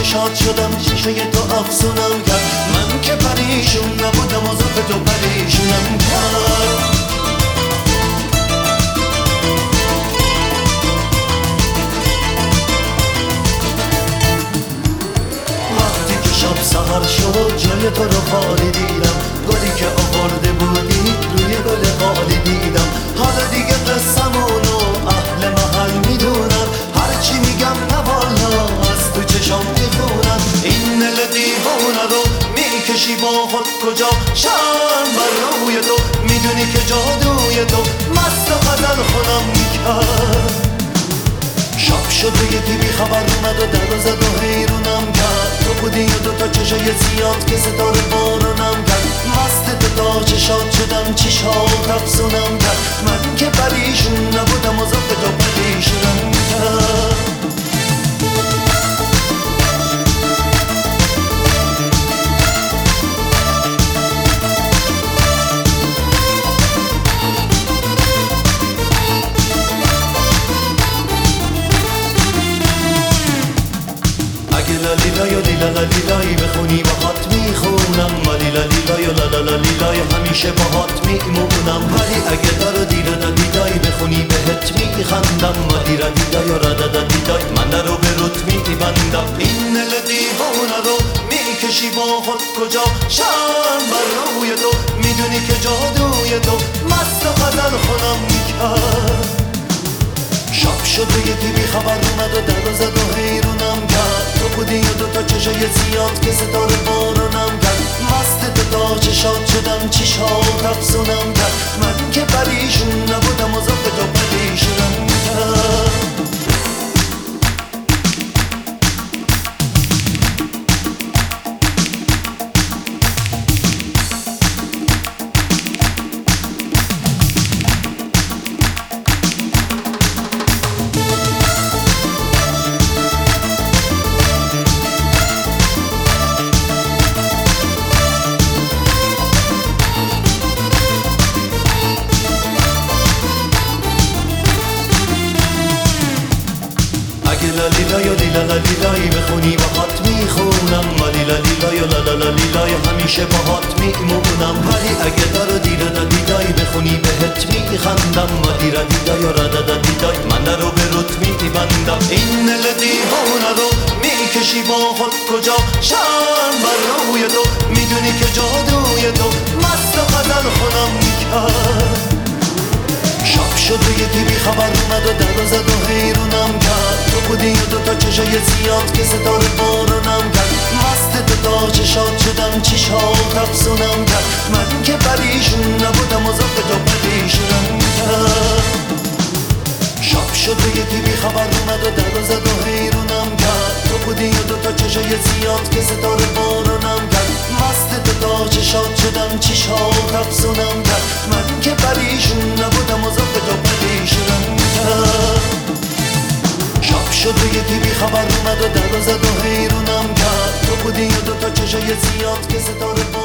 شاد شدم چشای تو افسونم کرد. من که پریشون نبودم و زلف تو پریشونم کرد. وقتی که شب سحر شد جای تو رو خالی دیدم، گلی که آورده بودی روی گل خالی دیدم. حالا دیگه قصمونو اهل محل میدونن، هرچی میگم نه والا از تو چشام میخونن. این دل دیوونه رو میکشی با خود کجا، شرم بر روی تو میدونی که جادوی تو مست و غزل خونم میکرد. شب شد و یکی بی خبر اومد و در زد و حیرونم کرد. تو بودی و دوتا چشای زیاد که ستاره بارونم کرد. مست تو تا چشات شدم چشات افسونم کرد. من که پریشون نبودم و زلف تو پریشونم کرد. اگه لالیلای و لیلالیلایی بخونی باهات میخونم، لالیلالیلای و لالالیلای همیشه باهات میمونم. ولی اگه دارو دیرو دادیدایی بخونی بهت میخندم، مادیرا دیدای و رادا دیدای من رو به روت میبندم. این دل دیوونه رو میکشی با خود کجا، شرم بر روی تو میدونی که جادوی تو مست و غزل خونم میکرد. شب شد و یکی بی خبر اومد و در زد و حیرونم کرد. تو بودی و دوتا چشای زیاد که ستاره بارونم کرد. مست تو تا چشات شدم چشات افسونم کرد. من که پریشون نبودم و زلف تو پریشونم کرد. اگه لالیلای و لیلالیلایی بخونی باهات میخونم، لالیلالیلای و لالالیلای همیشه باهات میمونم. ولی اگه دارو دیرو دادیدایی بخونی بهت میخندم، مادیرا دیدای و رادا دیدای من رو به روت میبندم. این دل دیوونه رو میکشی با خود کجا، شرم بر روی تو میدونی که جادوی تو مست و غزل خونم میکرد. شب شد و یکی بی خبر اومد و در زد و حیرونم کرد. تو بودی و دوتا چشای زیاد که ستاره بارونم کرد. مست تو تا چشات شدم چشات افسونم کرد. من که پریشون نبودم و زلف تو پریشونم کرد. شب شد و یکی بی خبر اومد و در زد و حیرونم کرد. تو بودی و دوتا چشای زیاد که ستاره بارونم کرد. مست تو تا چشات شدم چشات افسونم کرد. من که پریشون نبودم و زلف تو پریشونم کرد. شب شد و یکی بی خبر اومد و در زد و حیرونم کرد. تو بودی و دوتا چشای زیاد که ستاره